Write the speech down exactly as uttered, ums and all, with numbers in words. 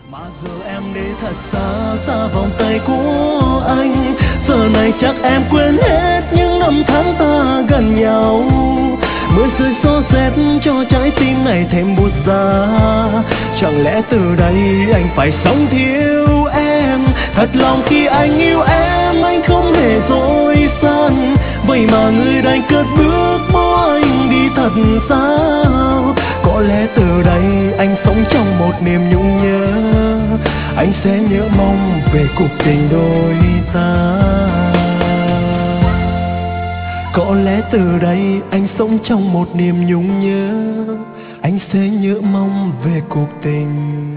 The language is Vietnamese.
Mà giờ em đi thật xa, xa vòng tay của anh. Giờ này chắc em quên hết những năm tháng ta gần nhau. Mưa rơi gió rét cho trái tim này thêm buốt giá. Chẳng lẽ từ đây anh phải sống thiếu em? Thật lòng khi anh yêu em, anh không hề dối gian. Vậy mà người đành cất bước bỏ anh đi thật sao? Có lẽ từ đây anh sống trong một niềm nhung nhớ. Anh sẽ nhớ mong về cuộc tình đôi ta. Có lẽ từ đây anh sống trong một niềm nhung nhớ. Anh sẽ nhớ mong về cuộc tình